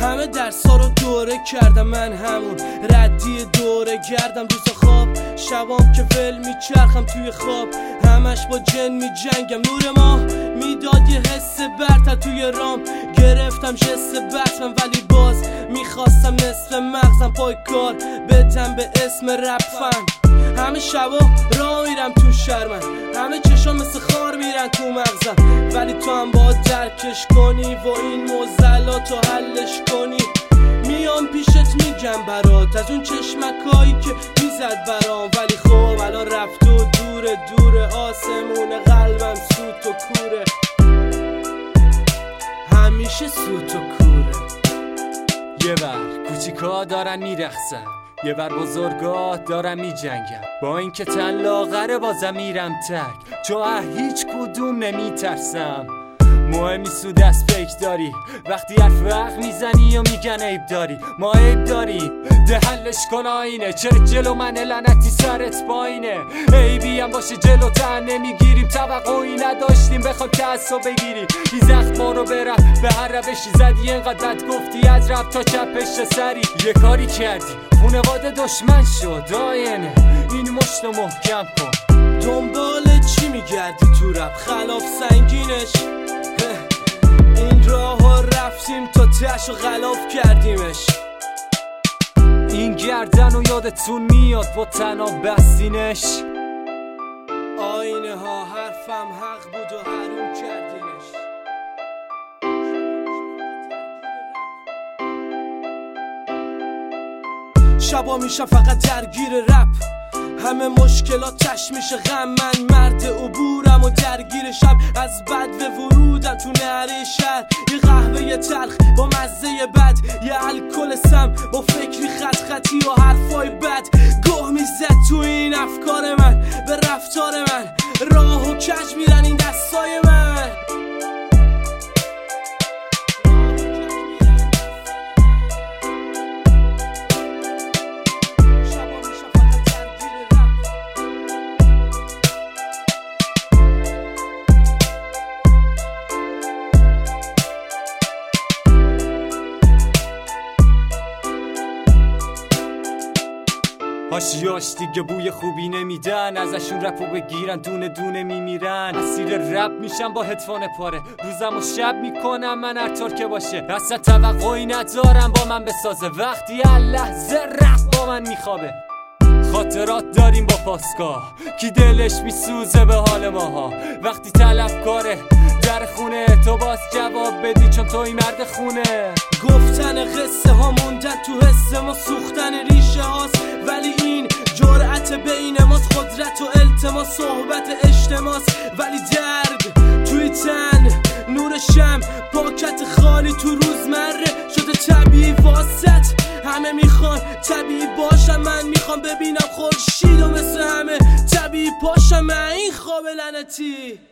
همه درسا رو دوره کردم، من همون ردی دوره گردم. روز خواب شبام که ول میچرخم توی خواب، همش با جن میجنگم. نور ماه میداد یه حس برتر توی رام، گرفتم جست بطمن ولی باز میخواستم نصف مغزم پای کار بدم به اسم رپ فن. همه شبا راه میرم تو شرمن، همه چشام مثل خار میرن تو مغزم، ولی تو هم باید درکش کنی و این معضلاتو حلش کنی. میام پیشت میگم برات از اون چشمکایی که میزد برام، ولی خب الان رفت و دوره دوره آسمون قلبم سوت و کوره، همیشه سوت و کوره. یه بر کوچیکا دارن میرخصن، یه بر بزرگا دارم میجنگم، با اینکه تن لاغره بازم میرم تک، چون هیچ کدوم نمیترسم. مهمی سو دست فکر داری وقتی حرف حق میزنی و میگن عیب داری، ما عیب داریم ده حلش کن آینه، چرا جلو من لعنتی سرت پایینه؟ عیبی هم باشه جلو تن نمیگیریم، توقعی نداشتیم بخوام کسو بگیری. این زخما رو برم به هر روشی زدی، اینقدر بد گفتی از رب تا چپش سری. یه کاری کردی خونواده دشمن شد آینه، این مشت محکم کن. دنبال چی میگردی تو رب خلاف سنگینش؟ این راه ها رفتیم تا تش و غلاف کردیمش. این گردن و یادتون میاد با تنها بستینش، آینه ها حرفم حق بود و حروم کردینش. شبا میشم فقط درگیر رپ، همه مشکلاتش میشه غم، من مرد عبورم و درگیر شب، از بد و ورودم تو نهره شهر. یه قهوه تلخ با مزه بد، یه الکل سم با فکری خط خطی و حرفای بد، گوه میزد تو این افکار من به رفتار من، راه و کج میرن این دستای من. هاشیاش دیگه بوی خوبی نمیدن، ازشون رپو بگیرن دونه دونه میمیرن. اسیر رپ میشم با هدفون پاره، روزم و شب میکنم من هر طور که باشه، اصلا توقعی ندارم با من بسازه، وقتی هر لحظه رپ با من میخوابه. خاطرات داریم با پاسگاه، کی دلش میسوزه به حال ماها، وقتی طلبکاره در خونه تو باز جواب بدی چون توی مرد خونه. گفتن قصه ها موندن تو حس ما، سوختن ریشه هاست ولی این جرأت بین ماست، قدرت و التماس صحبت اجتماس، ولی درد توی تن نور شم پاکت خالی تو روزمره شده طبیعی واسط. همه میخوان طبیعی باشم، من میخوام ببینم خورشید و مثل همه طبیعی پاشم. من این خواب لعنتی